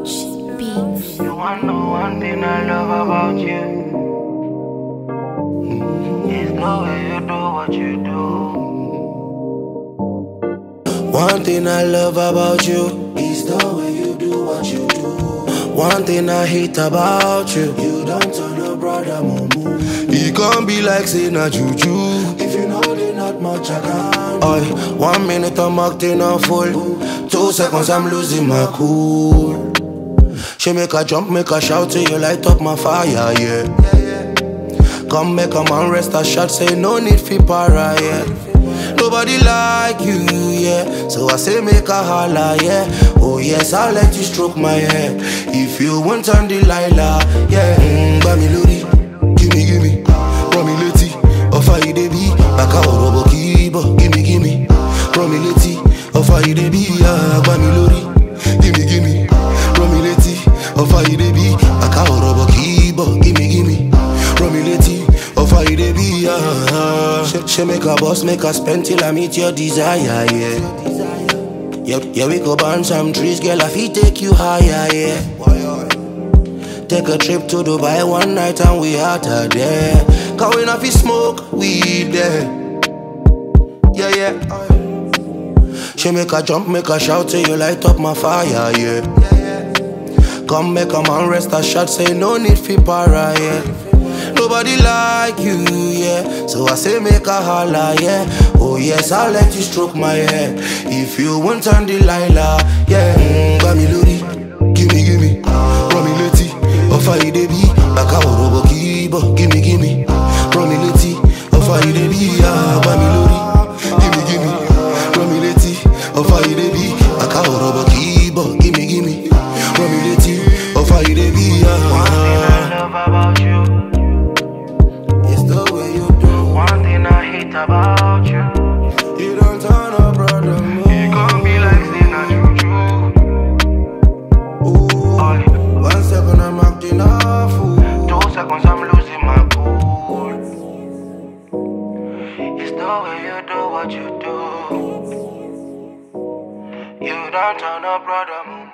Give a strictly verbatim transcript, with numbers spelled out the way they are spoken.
Beats. You wanna know one thing I love about you? It's the way you do what you do. One thing I love about you is the way you do what you do. One thing I hate about you, you don't turn a brother mumu. He can't be like say na juju. If you know they not much I can. Oi, one minute I'm acting a fool. Two seconds I'm losing my cool. She make a jump, make a shout till you light up my fire, yeah. Come make a man rest a shot, say no need for para, yeah. Nobody like you, yeah. So I say make a holla, yeah. Oh yes, I'll let you stroke my hair. If you want on Delilah, yeah. Mm, Bamilori, gimme, gimme. Romileti, offer you the beat. Baka orobo kibo, gimme, gimme. Romileti, offer you the beat. Yeah, Bamilori, gimme, gimme. Romileti, offer you the beat. Baka orobo kibo, gimme, gimme. Romileti, offer you the beat. Yeah. She, she make a boss, make a spend till I meet your desire, yeah. Yeah, yeah, we go burn some trees, girl, I feel take you higher, yeah. Take a trip to Dubai one night and we out of there. Cause we not fi smoke weed there. Yeah, yeah. She make a jump, make a shout till you light up my fire, yeah. Come make a man rest a shot, say no need for para, yeah. Nobody like you, yeah. So I say make a holla, yeah. Oh yes, I'll let you stroke my hair. If you want on Delilah, yeah. Mm, Bamilori, gimme, gimme. Romileti, offer you the beat. Baka orobo kibo, gimme, gimme. Romileti, offer you the beat. Yeah, Bamilori, gimme, gimme. Romileti, offer you the beat. Baka orobo kibo, gimme, gimme. Romileti, offer you the beat. Yeah. One thing I love about you, It's the way you do. one thing I hate about you. You don't turn a brother move. You gon' be like say na juju. Ooh, Oi, one second I'm acting a fool. two seconds I'm losing my cool. It's the way you do what you do. You don't turn a brother mumu.